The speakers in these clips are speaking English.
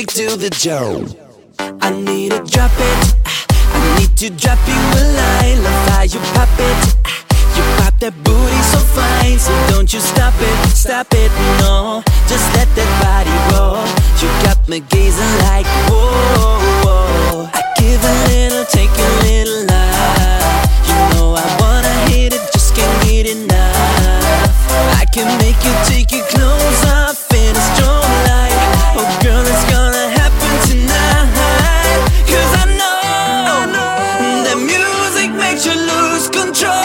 do the job. I need to drop it. I need to drop you a line. Love how you pop it. You pop that booty so fine, so don't you stop it, no. Just let that body roll. You got me gazing like whoa, whoa. I give a little, take a little love. You know I wanna hit it, just can't get enough. I can make you take your clothes off in a strong light. Oh girl, it's gonna happen tonight. Cause I know that music makes you lose control.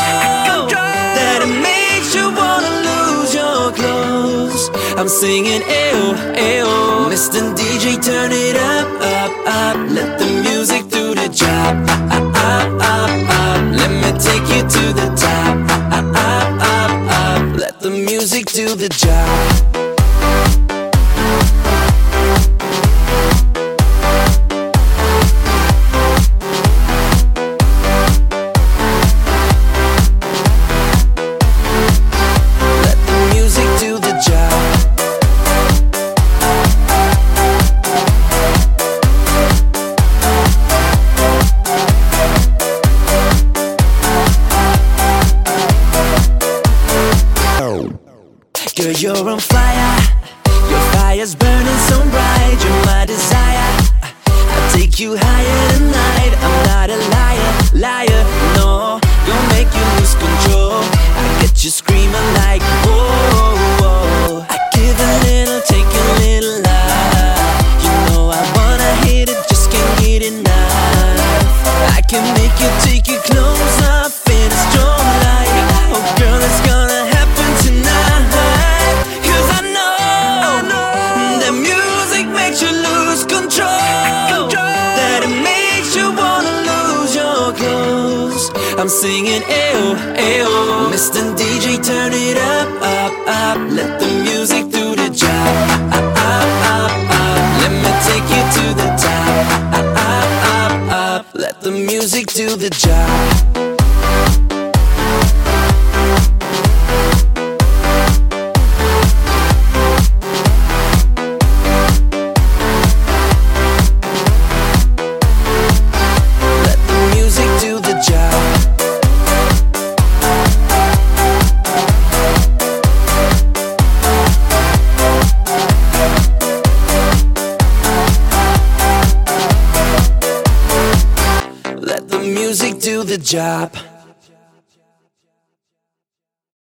I'm singing ayo, ayo. Mr. DJ, turn it up, up, up. Let the music do the job. Up, up, up, up. Let me take you to the top. Up, up, up, up. Let the music do the job. Girl, you're on fire. Your fire's burning so bright. You're my desire. I'll take you higher tonight. I'm not a liar, liar, no. Gonna make you lose control. I get you screaming like whoa, whoa. I give a little, take a little love. You know I wanna hit it, just can't get enough. I can make you take your clothes off in a strong light. Oh girl, it's gonna happen tonight. I'm singing ayo, ayo. Mr. DJ, turn it up, up, up. Let the music do the job. Up, up, up, up. Let me take you to the top. Up, up, up, up. Let the music do the job. Music do the job.